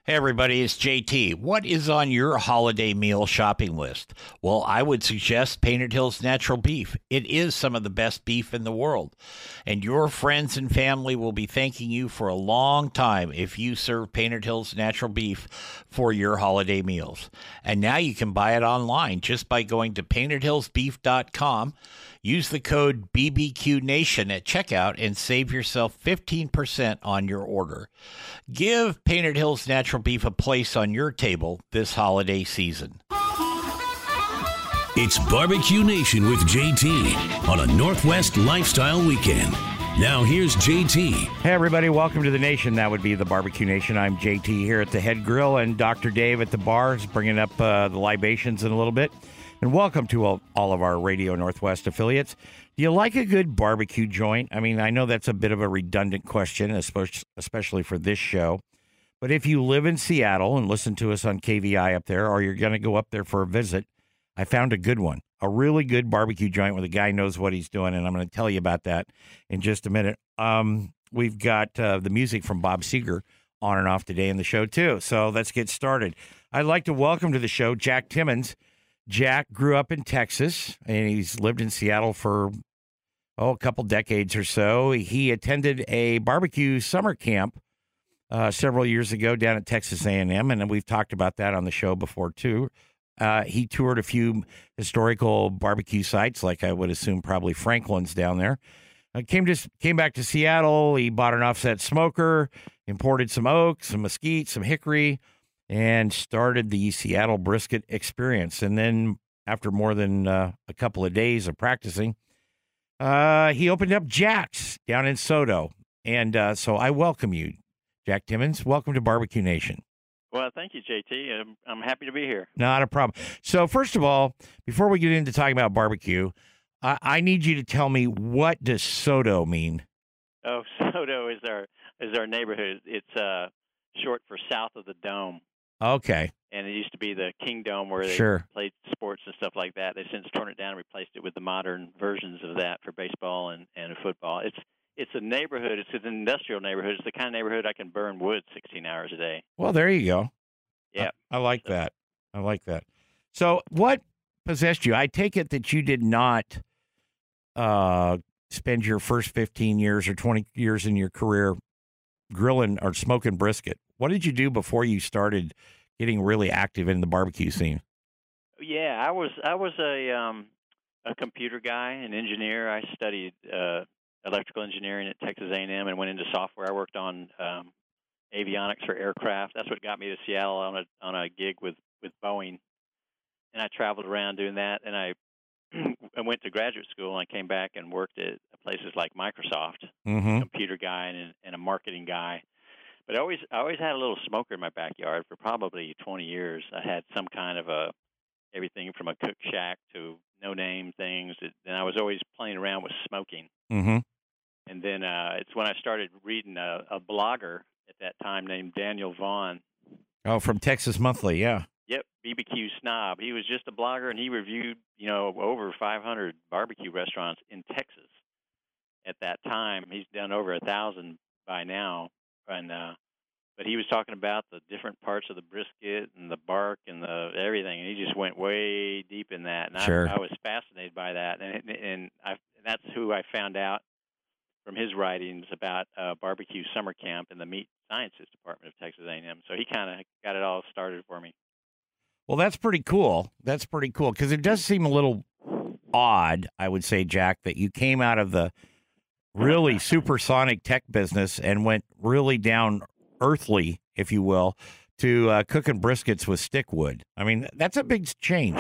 Hey, everybody, it's JT. What is on your holiday meal shopping list? Well, I would suggest Painted Hills Natural Beef. It is some of the best beef in the world. And your friends and family will be thanking you for a long time if you serve Painted Hills Natural Beef for your holiday meals. And now you can buy it online just by going to paintedhillsbeef.com. Use the code BBQNation at checkout and save yourself 15% on your order. Give Painted Hills Natural Beef a place on your table this holiday season. It's Barbecue Nation with JT on a Northwest Lifestyle Weekend. Now here's JT. Hey, everybody. Welcome to the nation. That would be the Barbecue Nation. I'm JT here at the Head Grill, and Dr. Dave at the bars, bringing up the libations in a little bit. And welcome to all of our Radio Northwest affiliates. Do you like a good barbecue joint? I mean, I know that's a bit of a redundant question, especially for this show. But if you live in Seattle and listen to us on KVI up there, or you're going to go up there for a visit, I found a good one, a really good barbecue joint where the guy knows what he's doing, and I'm going to tell you about that in just a minute. We've got the music from Bob Seger on and off today in the show, too. So let's get started. I'd like to welcome to the show Jack Timmons. Jack grew up in Texas, and he's lived in Seattle for, a couple decades or so. He attended a barbecue summer camp several years ago down at Texas A&M, and we've talked about that on the show before, too. He toured a few historical barbecue sites, like I would assume probably Franklin's down there. Came back to Seattle. He bought an offset smoker, imported some oak, some mesquite, some hickory, and started the Seattle brisket experience. And then after more than a couple of days of practicing, he opened up Jack's down in Soto. And so I welcome you, Jack Timmons. Welcome to Barbecue Nation. Well, thank you, JT. I'm happy to be here. Not a problem. So first of all, before we get into talking about barbecue, I need you to tell me, what does Soto mean? Oh, Soto is our neighborhood. It's short for South of the Dome. Okay. And it used to be the King Dome where they played sports and stuff like that. They've since torn it down and replaced it with the modern versions of that for baseball and football. It's a neighborhood. It's an industrial neighborhood. It's the kind of neighborhood I can burn wood 16 hours a day. Well, there you go. Yeah. I like that. I like that. So what possessed you? I take it that you did not spend your first 15 years or 20 years in your career grilling or smoking brisket. What did you do before you started getting really active in the barbecue scene? Yeah, I was a computer guy, an engineer. I studied electrical engineering at Texas A&M and went into software. I worked on avionics for aircraft. That's what got me to Seattle on a gig with Boeing. And I traveled around doing that. And I went to graduate school, and I came back and worked at places like Microsoft, computer guy and a marketing guy. But I always had a little smoker in my backyard for probably 20 years. I had some kind of everything from a cook shack to no-name things. And I was always playing around with smoking. Mm-hmm. And then it's when I started reading a blogger at that time named Daniel Vaughn. Oh, from Texas Monthly, yeah. Yep, BBQ Snob. He was just a blogger, and he reviewed, over 500 barbecue restaurants in Texas at that time. He's done over 1,000 by now. And but he was talking about the different parts of the brisket and the bark and the everything, and he just went way deep in that. And sure. I was fascinated by that, and that's who I found out from his writings about barbecue summer camp in the Meat Sciences Department of Texas A&M. So he kind of got it all started for me. Well, that's pretty cool. That's pretty cool, because it does seem a little odd, I would say, Jack, that you came out of the really supersonic tech business and went really down earthly, if you will, to cooking briskets with stick wood. I mean, that's a big change.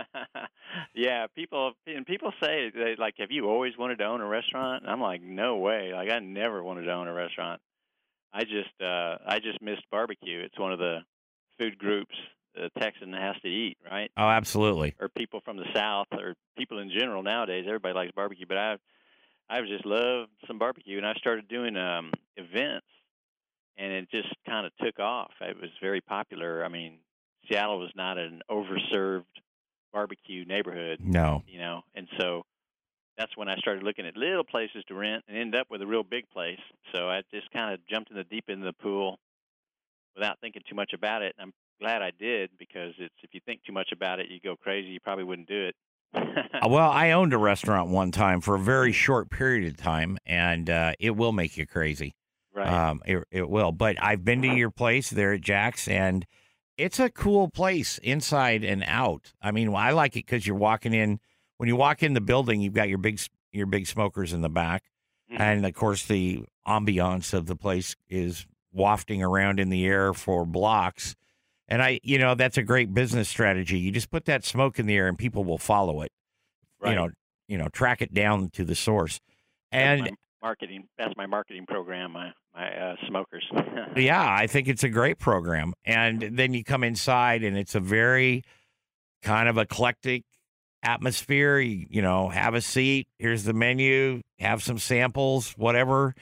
Yeah, people say, have you always wanted to own a restaurant? And I'm like, no way. Like, I never wanted to own a restaurant. I just missed barbecue. It's one of the food groups a Texan has to eat, right? Oh, absolutely. Or people from the South, or people in general nowadays. Everybody likes barbecue, but I just love some barbecue, and I started doing events, and it just kind of took off. It was very popular. I mean, Seattle was not an overserved barbecue neighborhood. No. And so that's when I started looking at little places to rent and ended up with a real big place. So I just kind of jumped in the deep end of the pool without thinking too much about it. And I'm glad I did, because if you think too much about it, you go crazy. You probably wouldn't do it. Well, I owned a restaurant one time for a very short period of time, and it will make you crazy. Right. It will. But I've been to your place there at Jack's, and it's a cool place inside and out. I mean, I like it because you're walking in. When you walk in the building, you've got your big smokers in the back, and of course the ambiance of the place is wafting around in the air for blocks. And that's a great business strategy. You just put that smoke in the air, and people will follow it. Right. Track it down to the source. And that's my marketing program. My smokers. Yeah, I think it's a great program. And then you come inside, and it's a very kind of eclectic atmosphere. You have a seat. Here's the menu. Have some samples, whatever.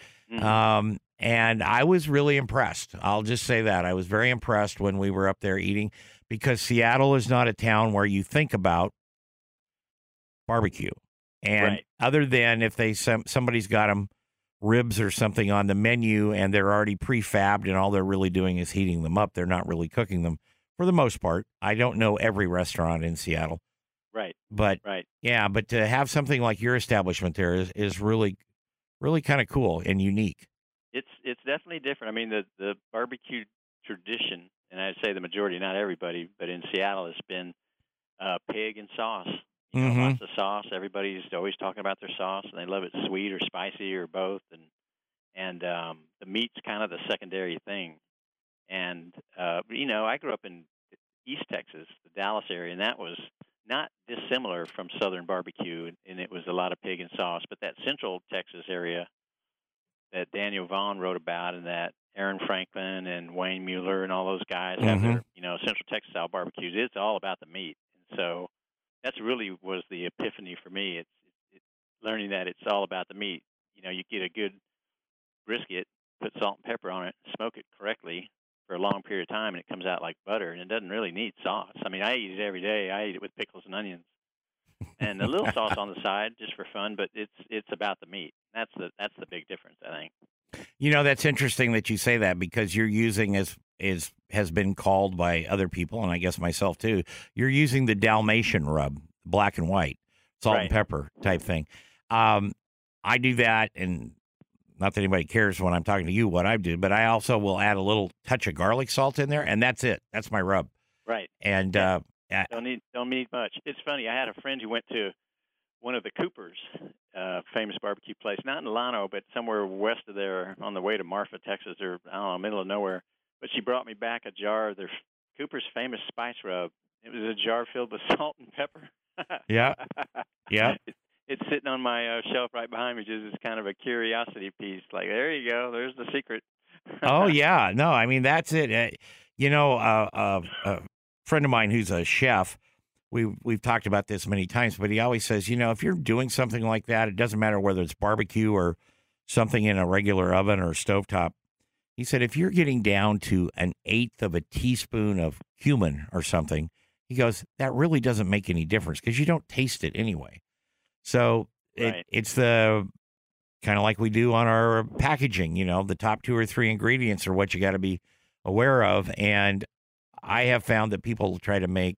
And I was really impressed. I'll just say that. I was very impressed when we were up there eating, because Seattle is not a town where you think about barbecue. And other than if somebody's got them ribs or something on the menu and they're already prefabbed and all they're really doing is heating them up, they're not really cooking them for the most part. I don't know every restaurant in Seattle. Right. But yeah, but to have something like your establishment there is really, really kind of cool and unique. It's definitely different. I mean, the barbecue tradition, and I'd say the majority, not everybody, but in Seattle, has been pig and sauce. Lots of sauce. Everybody's always talking about their sauce, and they love it sweet or spicy or both. And the meat's kind of the secondary thing. And I grew up in East Texas, the Dallas area, and that was not dissimilar from Southern barbecue, and it was a lot of pig and sauce. But that Central Texas area that Daniel Vaughn wrote about, and that Aaron Franklin and Wayne Mueller and all those guys have their, Central Texas style barbecues. It's all about the meat. And so that's really was the epiphany for me. It's learning that it's all about the meat. You get a good brisket, put salt and pepper on it, smoke it correctly for a long period of time, and it comes out like butter, and it doesn't really need sauce. I mean, I eat it every day. I eat it with pickles and onions. And a little sauce on the side just for fun, but it's about the meat. That's the big difference, I think. That's interesting that you say that, because you're using, as has been called by other people, and I guess myself too, you're using the Dalmatian rub, black and white, salt and pepper type thing. I do that, and not that anybody cares when I'm talking to you what I do, but I also will add a little touch of garlic salt in there, and that's it. That's my rub. Right. And don't need much. It's funny. I had a friend who went to one of the Coopers, famous barbecue place, not in Llano, but somewhere west of there, on the way to Marfa, Texas, or I don't know, middle of nowhere. But she brought me back a jar of their Cooper's famous spice rub. It was a jar filled with salt and pepper. Yeah. It's sitting on my shelf right behind me, just as kind of a curiosity piece. Like, there you go. There's the secret. Oh yeah, no, I mean that's it. A friend of mine who's a chef, we've talked about this many times, but he always says, if you're doing something like that, it doesn't matter whether it's barbecue or something in a regular oven or stovetop. He said, if you're getting down to 1/8 of a teaspoon of cumin or something, he goes, that really doesn't make any difference because you don't taste it anyway. So it's the kind of like we do on our packaging, the top 2 or 3 ingredients are what you got to be aware of. And I have found that people try to make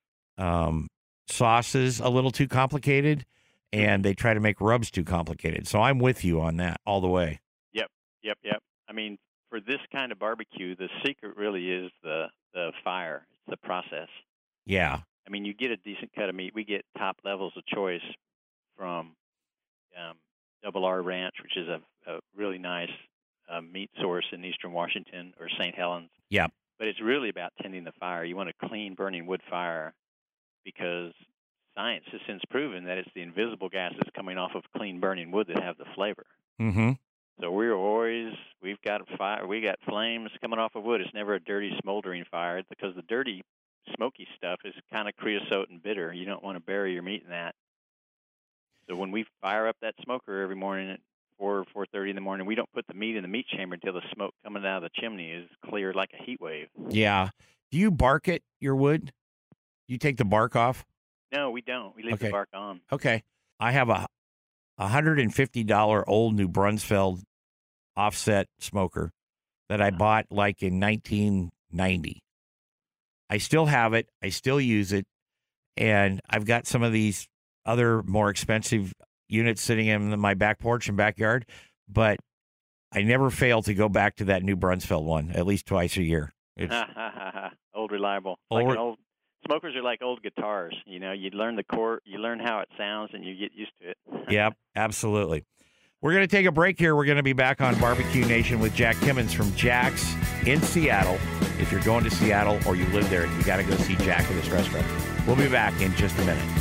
sauces a little too complicated, and they try to make rubs too complicated. So I'm with you on that all the way. Yep. I mean, for this kind of barbecue, the secret really is the fire. It's the process. Yeah. I mean, you get a decent cut of meat. We get top levels of choice from Double R Ranch, which is a really nice meat source in eastern Washington, or St. Helens. Yeah. But it's really about tending the fire. You want a clean, burning wood fire, because science has since proven that it's the invisible gases coming off of clean, burning wood that have the flavor. Mm-hmm. So we've got a fire, we got flames coming off of wood. It's never a dirty, smoldering fire, because the dirty, smoky stuff is kind of creosote and bitter. You don't want to bury your meat in that. So when we fire up that smoker every morning at 4:30 in the morning, we don't put the meat in the meat chamber until the smoke coming out of the chimney is clear like a heat wave. Yeah. Do you bark it, your wood? You take the bark off? No, we don't. We leave the bark on. Okay. I have a $150 old New Brunsfeld offset smoker that I bought like in 1990. I still have it. I still use it. And I've got some of these other more expensive units sitting in my back porch and backyard. But I never fail to go back to that New Brunsfeld one at least twice a year. It's old reliable. Smokers are like old guitars. You learn the chord, you learn how it sounds, and you get used to it. Yep, absolutely. We're going to take a break here. We're going to be back on Barbecue Nation with Jack Timmons from Jack's in Seattle. If you're going to Seattle or you live there, you got to go see Jack at his restaurant. We'll be back in just a minute.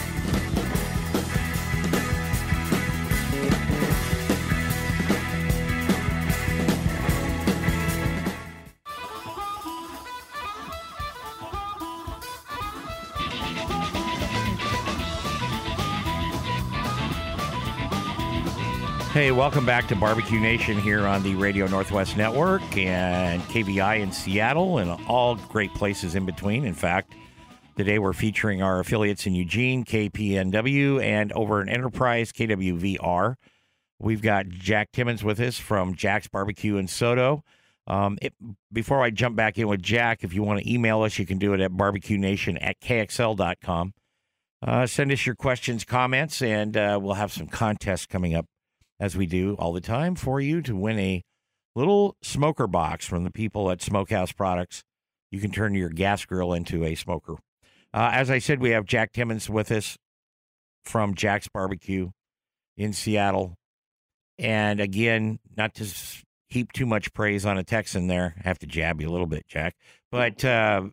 Hey, welcome back to Barbecue Nation here on the Radio Northwest Network and KVI in Seattle and all great places in between. In fact, today we're featuring our affiliates in Eugene, KPNW, and over in Enterprise, KWVR. We've got Jack Timmons with us from Jack's Barbecue in Soto. Before I jump back in with Jack, if you want to email us, you can do it at barbecuenation@kxl.com. Send us your questions, comments, and we'll have some contests coming up, as we do all the time, for you to win a little smoker box from the people at Smokehouse Products. You can turn your gas grill into a smoker. As I said, we have Jack Timmons with us from Jack's Barbecue in Seattle. And again, not to heap too much praise on a Texan there. I have to jab you a little bit, Jack. But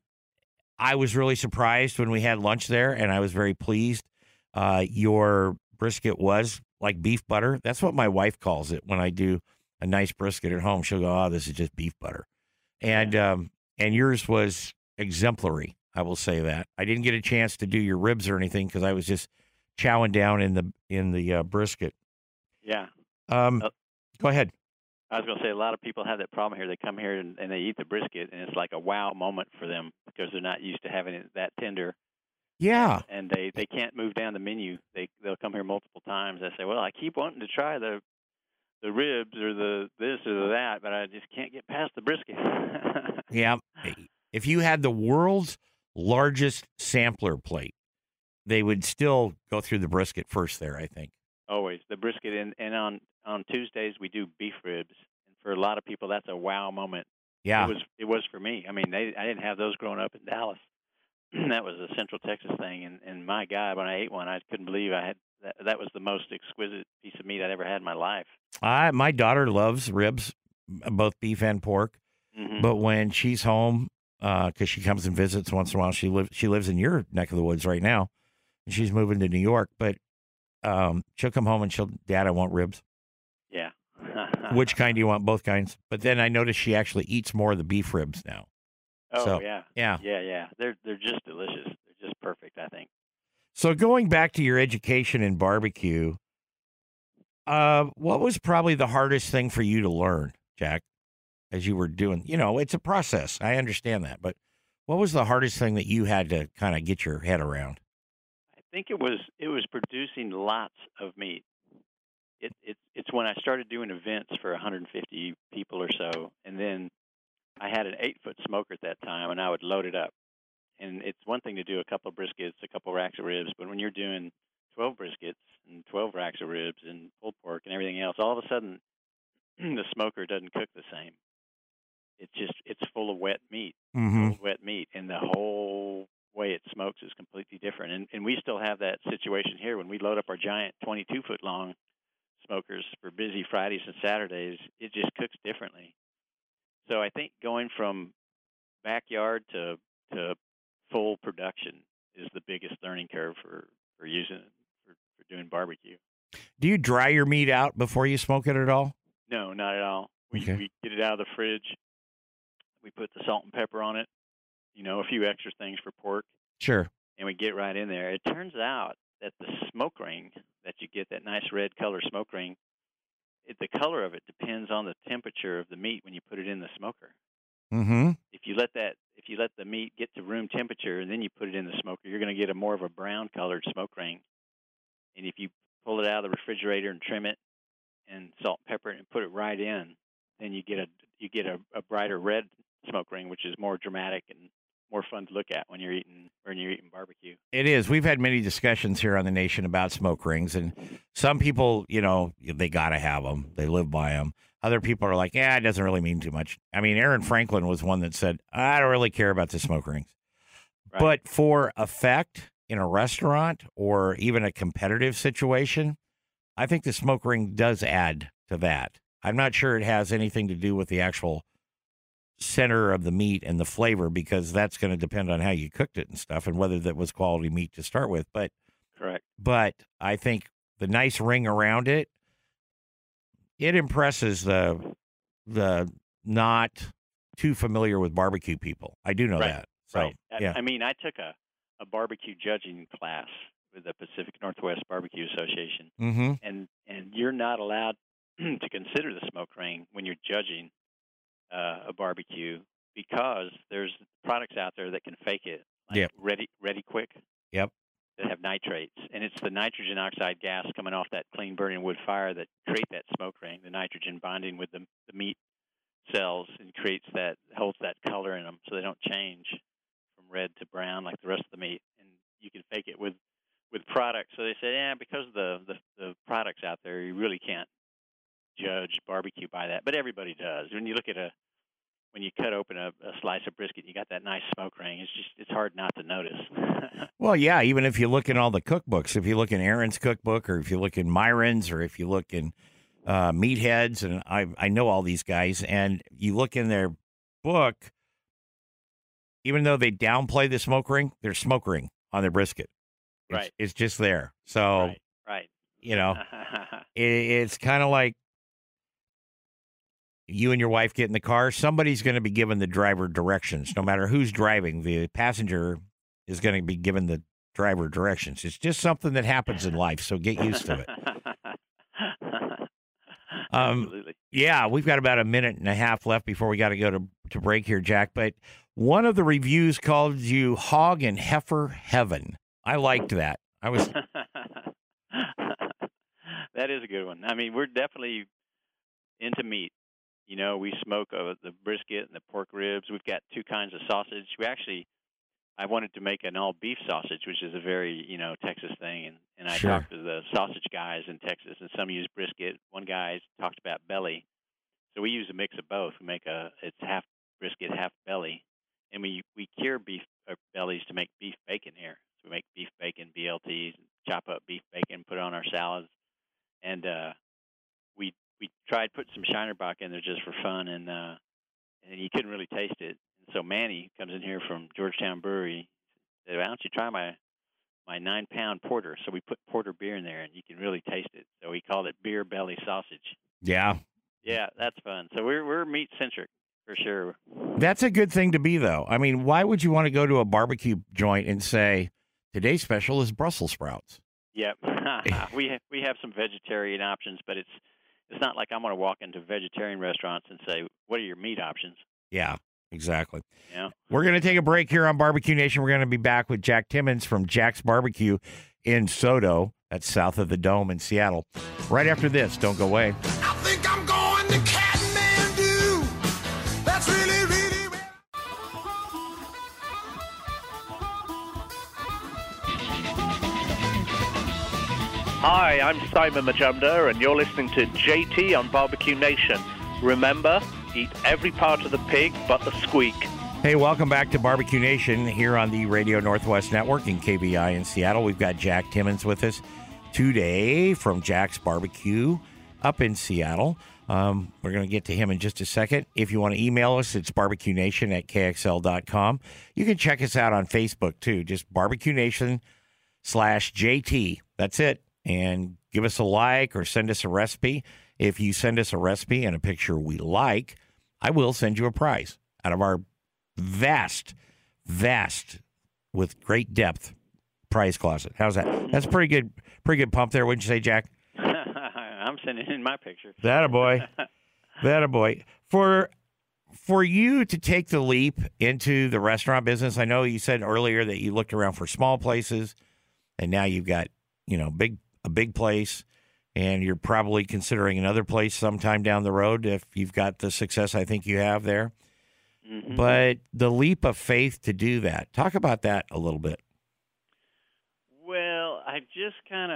I was really surprised when we had lunch there, and I was very pleased. Your brisket was like beef butter. That's what my wife calls it when I do a nice brisket at home. She'll go, "Oh, this is just beef butter," and yours was exemplary. I will say that. I didn't get a chance to do your ribs or anything because I was just chowing down in the brisket. Yeah. Go ahead. I was going to say a lot of people have that problem here. They come here and they eat the brisket, and it's like a wow moment for them because they're not used to having it that tender. Yeah. And they can't move down the menu. They'll come here multiple times. They say, "Well, I keep wanting to try the ribs or the this or the that, but I just can't get past the brisket." Yeah. If you had the world's largest sampler plate, they would still go through the brisket first there, I think. Always the brisket, and on Tuesdays we do beef ribs, and for a lot of people that's a wow moment. Yeah. It was for me. I mean, I didn't have those growing up in Dallas. That was a Central Texas thing, and my God, when I ate one, I couldn't believe I had that was the most exquisite piece of meat I'd ever had in my life. My daughter loves ribs, both beef and pork, but when she's home, because she comes and visits once in a while, she lives in your neck of the woods right now, and she's moving to New York, but she'll come home and Dad, I want ribs. Yeah. Which kind do you want? Both kinds. But then I noticed she actually eats more of the beef ribs now. Oh, so, yeah. Yeah. Yeah. They're just delicious. They're just perfect, I think. So going back to your education in barbecue, what was probably the hardest thing for you to learn, Jack, as you were doing? It's a process. I understand that. But what was the hardest thing that you had to kind of get your head around? I think it was producing lots of meat. It's when I started doing events for 150 people or so, and then I had an 8-foot smoker at that time, and I would load it up. And it's one thing to do a couple of briskets, a couple of racks of ribs, but when you're doing 12 briskets and 12 racks of ribs and pulled pork and everything else, all of a sudden the smoker doesn't cook the same. It's full of wet meat, cold wet meat, and the whole way it smokes is completely different. And we still have that situation here when we load up our giant 22-foot long smokers for busy Fridays and Saturdays. It just cooks differently. So I think going from backyard to full production is the biggest learning curve for using it for doing barbecue. Do you dry your meat out before you smoke it at all? No, not at all. We get it out of the fridge. We put the salt and pepper on it, a few extra things for pork. Sure. And we get right in there. It turns out that the smoke ring that you get, that nice red color smoke ring, the color of it depends on the temperature of the meat when you put it in the smoker. Mm-hmm. If you let the meat get to room temperature and then you put it in the smoker, you're going to get a more of a brown colored smoke ring. And if you pull it out of the refrigerator and trim it and salt and pepper it and put it right in, then you get you get a brighter red smoke ring, which is more dramatic and more fun to look at when you're eating barbecue. It is. We've had many discussions here on the nation about smoke rings, and some people, they got to have them. They live by them. Other people are like, it doesn't really mean too much. I mean, Aaron Franklin was one that said, I don't really care about the smoke rings. Right. But for effect in a restaurant or even a competitive situation, I think the smoke ring does add to that. I'm not sure it has anything to do with the actual center of the meat and the flavor, because that's going to depend on how you cooked it and stuff and whether that was quality meat to start with. But correct. But I think the nice ring around it, it impresses the not too familiar with barbecue people. I do know right. that. So, right. Yeah. I mean, I took a barbecue judging class with the Pacific Northwest Barbecue Association, mm-hmm. and you're not allowed to consider the smoke ring when you're judging a barbecue, because there's products out there that can fake it, like yep. Ready Quick. Yep. That have nitrates, and it's the nitrogen oxide gas coming off that clean burning wood fire that create that smoke ring. The nitrogen bonding with the meat cells and holds that color in them, so they don't change from red to brown like the rest of the meat. And you can fake it with products. So they say, because of the products out there, you really can't judge barbecue by that. But everybody does. When you look at when you cut open a slice of brisket, you got that nice smoke ring. It's hard not to notice. Well, yeah, even if you look in all the cookbooks, if you look in Aaron's cookbook, or if you look in Myron's, or if you look in Meatheads, and I know all these guys, and you look in their book, even though they downplay the smoke ring, there's smoke ring on their brisket. Right. It's just there. So, right. It's kind of like you and your wife get in the car, somebody's going to be given the driver directions. No matter who's driving, the passenger is going to be given the driver directions. It's just something that happens in life, so get used to it. Absolutely. Yeah, we've got about a minute and a half left before we got to go to break here, Jack. But one of the reviews called you hog and heifer heaven. I liked that. That is a good one. I mean, we're definitely into meat. We smoke the brisket and the pork ribs. We've got two kinds of sausage. I wanted to make an all-beef sausage, which is a very, Texas thing. And I Sure. talked to the sausage guys in Texas, and some use brisket. One guy talked about belly. So we use a mix of both. We make it's half brisket, half belly. And we cure beef bellies to make beef bacon here. So we make beef bacon, BLTs, chop up beef bacon, put it on our salads. And we tried putting some Shinerbach in there just for fun, and you couldn't really taste it. And so Manny comes in here from Georgetown Brewery, said, why don't you try my 9-pound porter? So we put porter beer in there, and you can really taste it. So we called it beer belly sausage. Yeah. Yeah, that's fun. So we're meat centric for sure. That's a good thing to be, though. I mean, why would you want to go to a barbecue joint and say, today's special is Brussels sprouts? Yep. we have some vegetarian options, but it's not like I'm going to walk into vegetarian restaurants and say, what are your meat options? Yeah, exactly. Yeah. We're going to take a break here on Barbecue Nation. We're going to be back with Jack Timmons from Jack's Barbecue in Soto. That's south of the Dome in Seattle. Right after this, don't go away. I think I'm going to Kathmandu. That's really, really, really... Hi, I'm Simon Majumdar, and you're listening to JT on Barbecue Nation. Remember, eat every part of the pig but the squeak. Hey, welcome back to Barbecue Nation here on the Radio Northwest Network in KBI in Seattle. We've got Jack Timmons with us today from Jack's Barbecue up in Seattle. We're going to get to him in just a second. If you want to email us, it's barbecuenation@kxl.com. You can check us out on Facebook, too. Just Barbecue Nation/JT. That's it. And give us a like or send us a recipe. If you send us a recipe and a picture we like, I will send you a prize out of our vast, with great depth prize closet. How's that? That's pretty good pump there, wouldn't you say, Jack? I'm sending in my picture. That a boy. For you to take the leap into the restaurant business, I know you said earlier that you looked around for small places, and now you've got, a big place, and you're probably considering another place sometime down the road if you've got the success I think you have there. Mm-hmm. But the leap of faith to do that, talk about that a little bit. Well, I just kind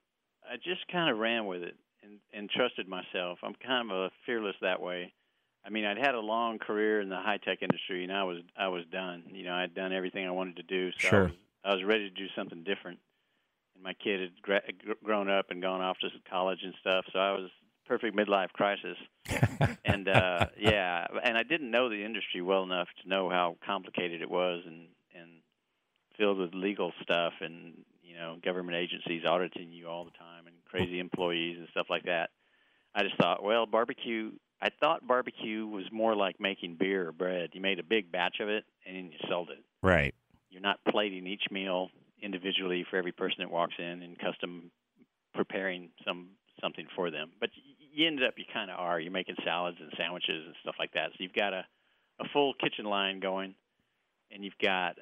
of ran with it and trusted myself. I'm kind of fearless that way. I mean, I'd had a long career in the high-tech industry, and I was done. You know, I'd done everything I wanted to do, so Sure. I was ready to do something different. And my kid had grown up and gone off to college and stuff, so I was perfect midlife crisis. And yeah, and I didn't know the industry well enough to know how complicated it was and filled with legal stuff and, you know, government agencies auditing you all the time and crazy employees and stuff like that. I just thought, well, I thought barbecue was more like making beer or bread. You made a big batch of it and then you sold it. Right. You're not plating each meal individually for every person that walks in and custom preparing something for them. But you ended up, you kind of are. You're making salads and sandwiches and stuff like that. So you've got a full kitchen line going, and you've got,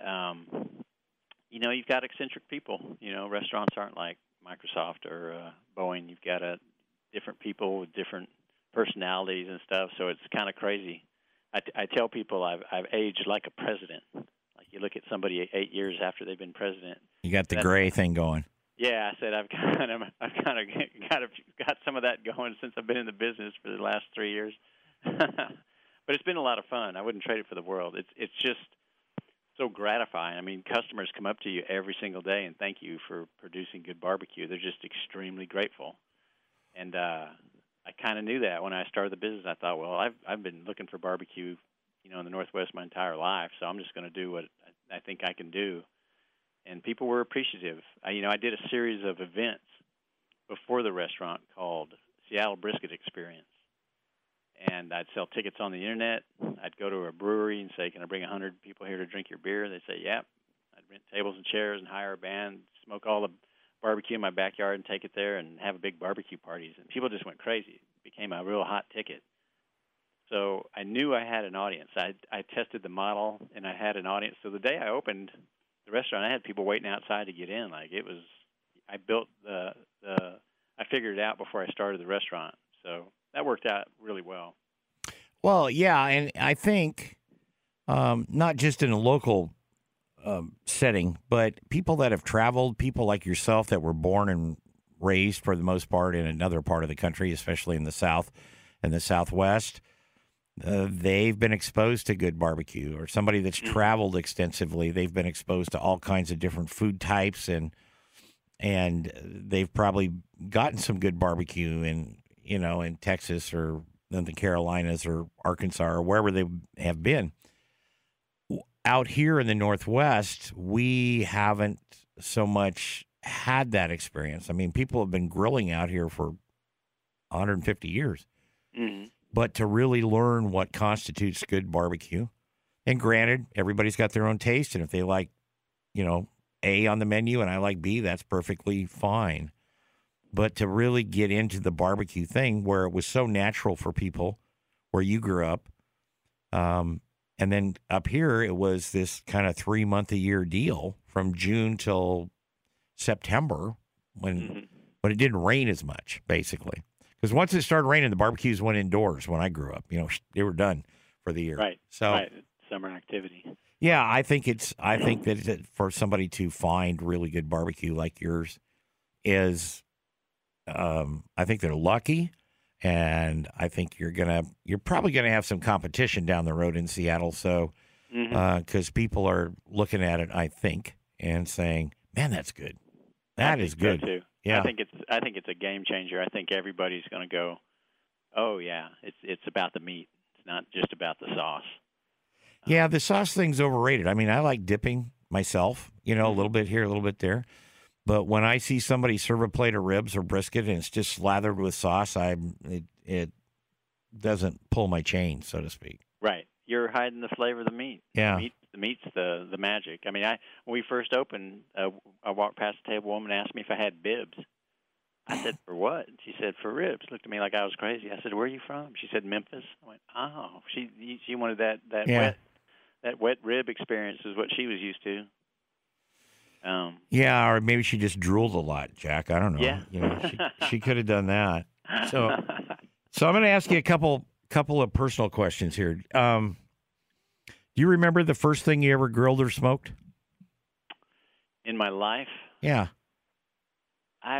you've got eccentric people. You know, restaurants aren't like Microsoft or Boeing. You've got different people with different personalities and stuff. So it's kind of crazy. I tell people I've aged like a president. Like you look at somebody 8 years after they've been president. You got the gray thing going. Yeah, I said I've kind of got some of that going since I've been in the business for the last 3 years. But it's been a lot of fun. I wouldn't trade it for the world. It's just so gratifying. I mean, customers come up to you every single day and thank you for producing good barbecue. They're just extremely grateful. And I kind of knew that when I started the business. I thought, well, I've been looking for barbecue, you know, in the Northwest my entire life, so I'm just going to do what I think I can do. And people were appreciative. I did a series of events before the restaurant called Seattle Brisket Experience. And I'd sell tickets on the Internet. I'd go to a brewery and say, can I bring 100 people here to drink your beer? They'd say, yep. I'd rent tables and chairs and hire a band, smoke all the barbecue in my backyard and take it there and have big barbecue parties. And people just went crazy. It became a real hot ticket. So I knew I had an audience. I tested the model, and I had an audience. So the day I opened the restaurant, I had people waiting outside to get in. Like I built I figured it out before I started the restaurant. So that worked out really well. Well, yeah, and I think not just in a local setting, but people that have traveled, people like yourself that were born and raised for the most part in another part of the country, especially in the South and the Southwest, they've been exposed to good barbecue. Or somebody that's traveled extensively, they've been exposed to all kinds of different food types, and they've probably gotten some good barbecue in Texas or in the Carolinas or Arkansas or wherever they have been. Out here in the Northwest, we haven't so much had that experience. I mean, people have been grilling out here for 150 years. Mm-hmm. But to really learn what constitutes good barbecue, and granted, everybody's got their own taste, and if they like, A on the menu and I like B, that's perfectly fine. But to really get into the barbecue thing where it was so natural for people, where you grew up, and then up here it was this kind of 3-month-a-year deal from June till September when it didn't rain as much, basically. Because once it started raining, the barbecues went indoors when I grew up. They were done for the year. Right. So, right. Summer activity. Yeah, I think that for somebody to find really good barbecue like yours is, I think they're lucky, and I think you're probably gonna have some competition down the road in Seattle. So, because people are looking at it, I think, and saying, "Man, that's good. That is good." So too. Yeah, I think it's a game changer. I think everybody's going to go, "Oh yeah, it's about the meat. It's not just about the sauce." Yeah, the sauce thing's overrated. I mean, I like dipping myself, a little bit here, a little bit there. But when I see somebody serve a plate of ribs or brisket and it's just slathered with sauce, it doesn't pull my chain, so to speak. Right. You're hiding the flavor of the meat. Yeah. The meat's the magic. I mean, when we first opened, I walked past the table. A woman asked me if I had bibs. I said, "For what?" She said, "For ribs." Looked at me like I was crazy. I said, "Where are you from?" She said, "Memphis." I went, "Oh." She wanted that Yeah. wet rib experience is what she was used to. Yeah, or maybe she just drooled a lot, Jack. I don't know. Yeah. You know, she could have done that. So I'm going to ask you a couple of personal questions here. Do you remember the first thing you ever grilled or smoked? In my life, Yeah. I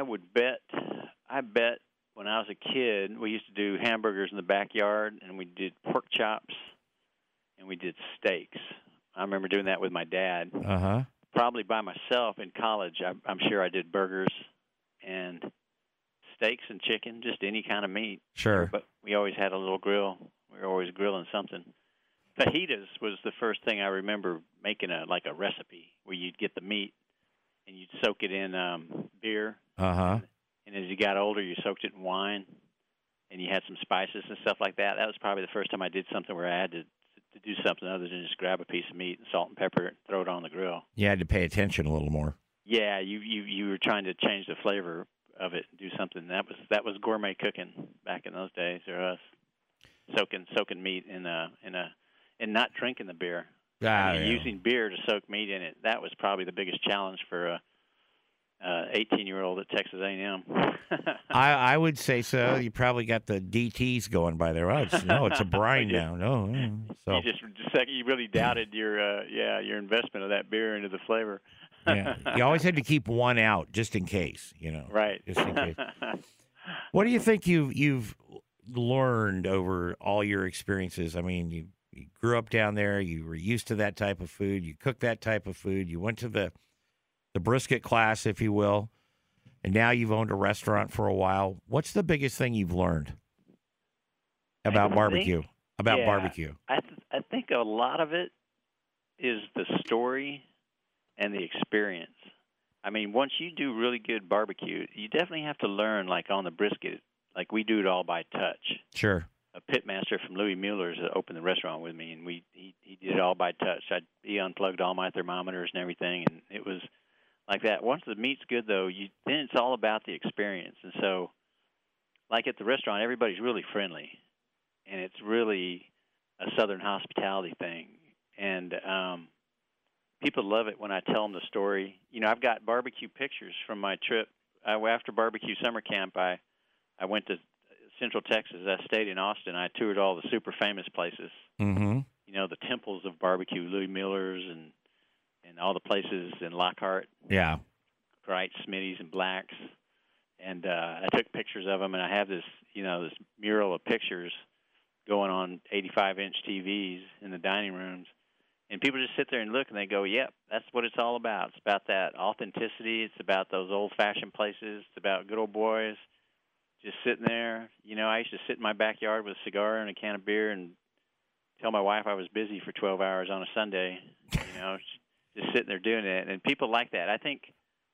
bet when I was a kid, we used to do hamburgers in the backyard, and we did pork chops, and we did steaks. I remember doing that with my dad. Uh-huh. Probably by myself in college. I'm sure I did burgers and steaks and chicken, just any kind of meat. Sure. But we always had a little grill. We were always grilling something. Fajitas was the first thing I remember making a recipe where you'd get the meat and you'd soak it in beer. Uh-huh. And as you got older, you soaked it in wine, and you had some spices and stuff like that. That was probably the first time I did something where I had to do something other than just grab a piece of meat and salt and pepper and throw it on the grill. You had to pay attention a little more. Yeah, you were trying to change the flavor of it and do something. That was gourmet cooking back in those days, or us soaking meat in and not drinking the beer. Using beer to soak meat in it. That was probably the biggest challenge for a 18-year-old at Texas A&M. I would say so. You probably got the DTs going by there. Oh, it's a brine now. No, so you really doubted your investment of that beer into the flavor. Yeah, you always had to keep one out just in case. Right. Just in case. What do you think you've learned over all your experiences? I mean, you grew up down there. You were used to that type of food. You cooked that type of food. You went to the brisket class, if you will, and now you've owned a restaurant for a while. What's the biggest thing you've learned about barbecue? Barbecue? I think a lot of it is the story and the experience. I mean, once you do really good barbecue, you definitely have to learn, like on the brisket, like we do it all by touch. Sure. A pitmaster from Louis Mueller's opened the restaurant with me, and he did it all by touch. He unplugged all my thermometers and everything, and it was like that. Once the meat's good, though, then it's all about the experience. And so, like at the restaurant, everybody's really friendly, and it's really a Southern hospitality thing. And people love it when I tell them the story. I've got barbecue pictures from my trip. After barbecue summer camp, I went to Central Texas. I stayed in Austin. I toured all the super famous places. Mm-hmm. The temples of barbecue, Louis Mueller's and all the places in Lockhart. Yeah. Right, Smitty's and Black's. And I took pictures of them, and I have this mural of pictures going on 85-inch TVs in the dining rooms. And people just sit there and look, and they go, yep, that's what it's all about. It's about that authenticity. It's about those old-fashioned places. It's about good old boys just sitting there. I used to sit in my backyard with a cigar and a can of beer and tell my wife I was busy for 12 hours on a Sunday, just sitting there doing it. And people like that. I think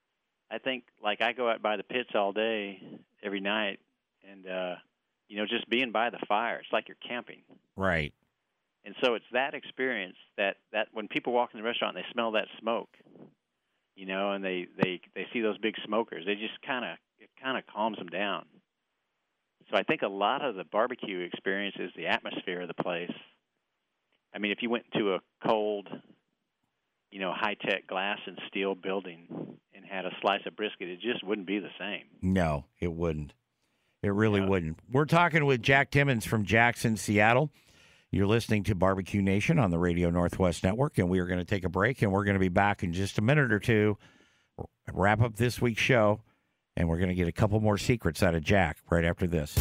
like I go out by the pits all day, every night, and, just being by the fire. It's like you're camping. Right. And so it's that experience that when people walk in the restaurant and they smell that smoke, and they see those big smokers, it kind of calms them down. So I think a lot of the barbecue experience is the atmosphere of the place. I mean, if you went to a cold, high-tech glass and steel building and had a slice of brisket, it just wouldn't be the same. No, it wouldn't. It really wouldn't. We're talking with Jack Timmons from Jackson, Seattle. You're listening to Barbecue Nation on the Radio Northwest Network, and we are going to take a break, and we're going to be back in just a minute or two, wrap up this week's show, and we're going to get a couple more secrets out of Jack right after this.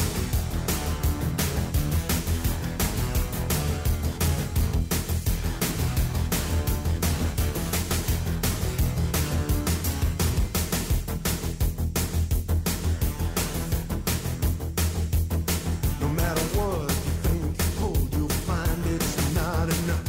No matter what you think you hold, you'll find it's not enough.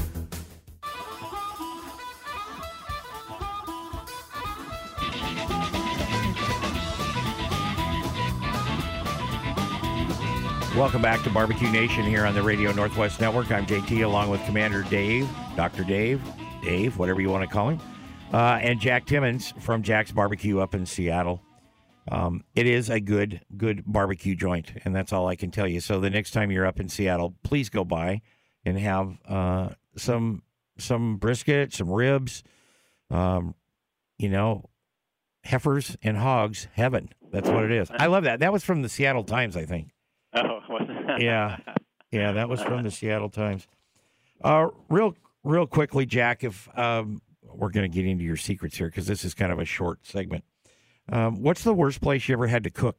Welcome back to Barbecue Nation here on the Radio Northwest Network. I'm JT along with Commander Dave, Dr. Dave, whatever you want to call him, and Jack Timmons from Jack's Barbecue up in Seattle. It is a good barbecue joint, and that's all I can tell you. So the next time you're up in Seattle, please go by and have some brisket, some ribs, heifers and hogs heaven. That's what it is. I love that. That was from the Seattle Times, I think. Oh, wasn't it? Yeah, that was from the Seattle Times. Real quickly, Jack, if we're going to get into your secrets here because this is kind of a short segment. What's the worst place you ever had to cook?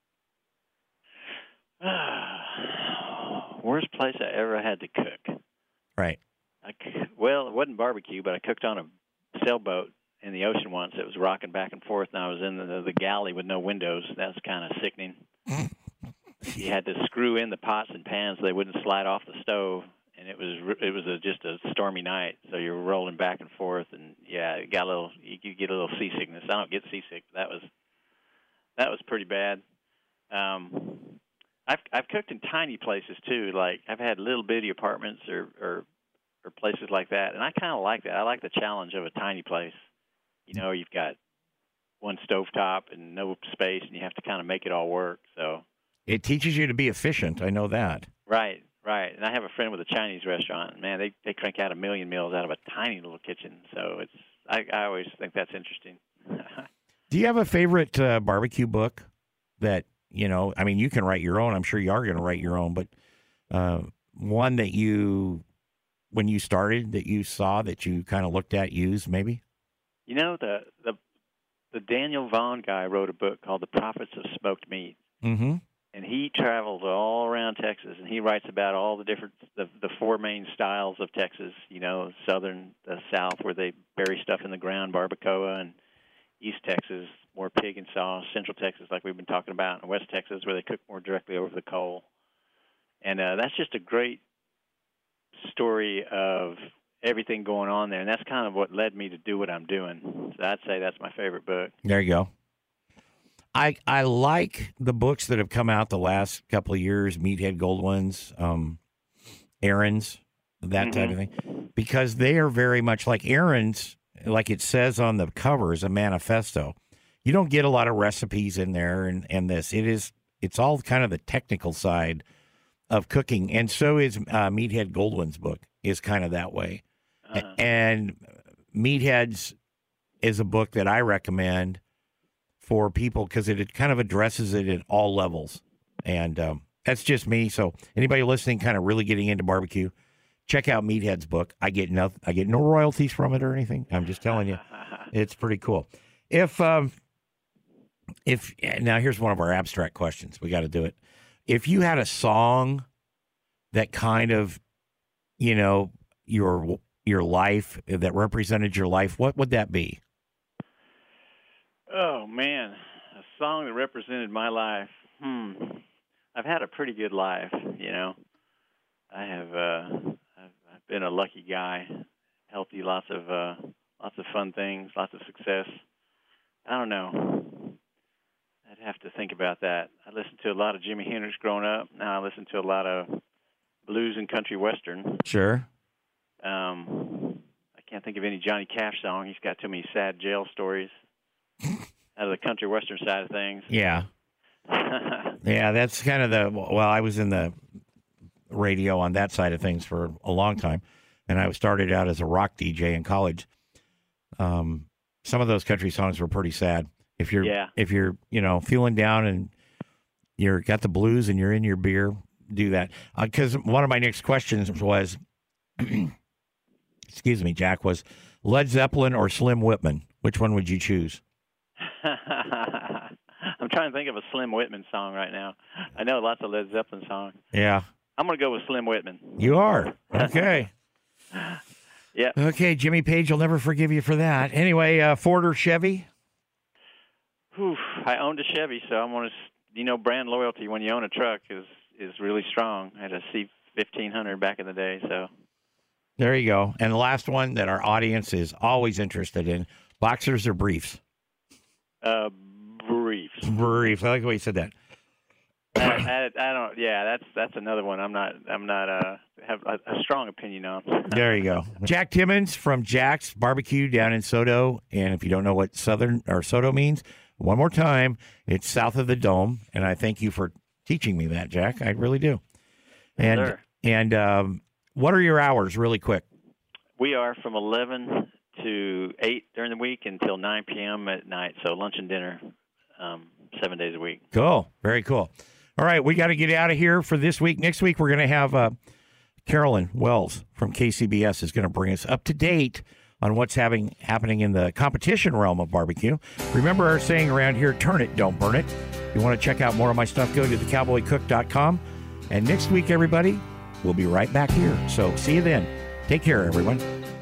Worst place I ever had to cook. Right. Well, it wasn't barbecue, but I cooked on a sailboat in the ocean once. It was rocking back and forth, and I was in the galley with no windows. That was kind of sickening. You had to screw in the pots and pans so they wouldn't slide off the stove, and it was just a stormy night. So you were rolling back and forth, and it got you get a little seasickness. I don't get seasick, but that was pretty bad. I've cooked in tiny places too. Like I've had little bitty apartments or places like that, and I kind of like that. I like the challenge of a tiny place. You've got one stovetop and no space, and you have to kind of make it all work. So it teaches you to be efficient. I know that. Right. And I have a friend with a Chinese restaurant. And man, they crank out 1 million meals out of a tiny little kitchen. So I always think that's interesting. Do you have a favorite barbecue book that I mean, you can write your own. I'm sure you are going to write your own, but one that when you started, that you saw, that you kind of looked at, used, maybe? The Daniel Vaughn guy wrote a book called The Prophets of Smoked Meat. Mm-hmm. And he traveled all around Texas, and he writes about all the different, the four main styles of Texas, southern, the south, where they bury stuff in the ground, barbacoa, and East Texas, more pig and sauce, Central Texas, like we've been talking about, and West Texas, where they cook more directly over the coal. And that's just a great story of everything going on there, and that's kind of what led me to do what I'm doing. So I'd say that's my favorite book. There you go. I like the books that have come out the last couple of years, Meathead Goldwyn's, Aaron's, that type of thing, because they are very much like Aaron's, like it says on the cover, is a manifesto. You don't get a lot of recipes in there, and it's all kind of the technical side of cooking, and so is Meathead Goldwyn's book is kind of that way. And Meatheads is a book that I recommend for people because it kind of addresses it at all levels. And that's just me. So anybody listening kind of really getting into barbecue, check out Meathead's book. I get no royalties from it or anything. I'm just telling you, it's pretty cool. If now here's one of our abstract questions. We got to do it. If you had a song that kind of, your life, that represented your life, what would that be? Oh man, a song that represented my life. I've had a pretty good life, I have. I've been a lucky guy, healthy, lots of fun things, lots of success. I don't know. I'd have to think about that. I listened to a lot of Jimi Hendrix growing up. Now I listen to a lot of blues and country western. Sure. I can't think of any Johnny Cash song. He's got too many sad jail stories. Out of the country western side of things. Yeah. Yeah, that's kind of I was in the radio on that side of things for a long time, and I started out as a rock DJ in college. Some of those country songs were pretty sad. If you're feeling down and you're got the blues and you're in your beer, do that. Because one of my next questions was, excuse me, Jack, was Led Zeppelin or Slim Whitman? Which one would you choose? I'm trying to think of a Slim Whitman song right now. I know lots of Led Zeppelin songs. Yeah. I'm going to go with Slim Whitman. You are? Okay. Yeah. Okay, Jimmy Page will never forgive you for that. Anyway, Ford or Chevy? I owned a Chevy, so I'm going to, brand loyalty when you own a truck is really strong. I had a C1500 back in the day, so. There you go. And the last one that our audience is always interested in, boxers or briefs? Briefs. Briefs. I like the way you said that. I don't. Yeah, that's another one. I'm not. Have a strong opinion on. There you go. Jack Timmons from Jack's Barbecue down in Soto. And if you don't know what Southern or Soto means, one more time, it's south of the Dome. And I thank you for teaching me that, Jack. I really do. And what are your hours, really quick? We are from 11 to 8 during during the week until 9 p.m. at night. So lunch and dinner, 7 days a week. Cool. Very cool. All right, we got to get out of here for this week. Next week, we're going to have Carolyn Wells from KCBS is going to bring us up to date on what's happening in the competition realm of barbecue. Remember our saying around here, turn it, don't burn it. If you want to check out more of my stuff, go to thecowboycook.com. And next week, everybody, we'll be right back here. So see you then. Take care, everyone.